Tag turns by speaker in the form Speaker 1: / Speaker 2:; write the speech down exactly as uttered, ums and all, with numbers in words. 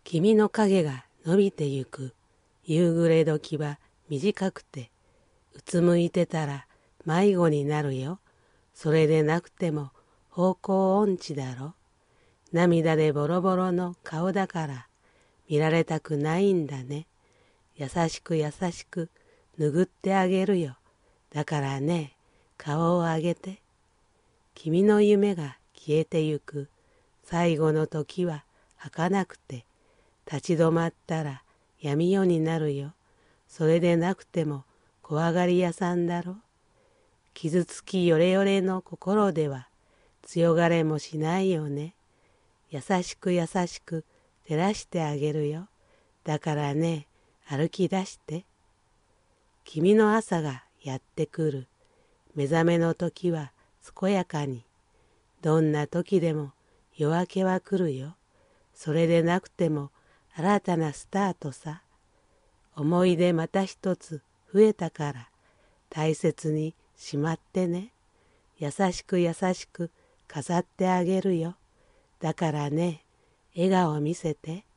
Speaker 1: 君の影が伸びてゆく。夕暮れ時は短くて、うつむいてたら迷子になるよ。それでなくても方向音痴だろ。涙でボロボロの顔だから見られたくないんだね。優しく優しく拭ってあげるよ。だからね、顔を上げて。君の夢が消えてゆく。最後の時は儚くて、立ち止まったら闇夜になるよ。それでなくても怖がり屋さんだろ。傷つきよれよれの心では強がれもしないよね。優しく優しく照らしてあげるよ。だからね、歩き出して。君の朝がやってくる。目覚めの時は健やかに。どんな時でも夜明けは来るよ。それでなくても新たなスタートさ。思い出また一つ増えたから大切にしまってね。優しく優しく飾ってあげるよ。だからね、笑顔見せて。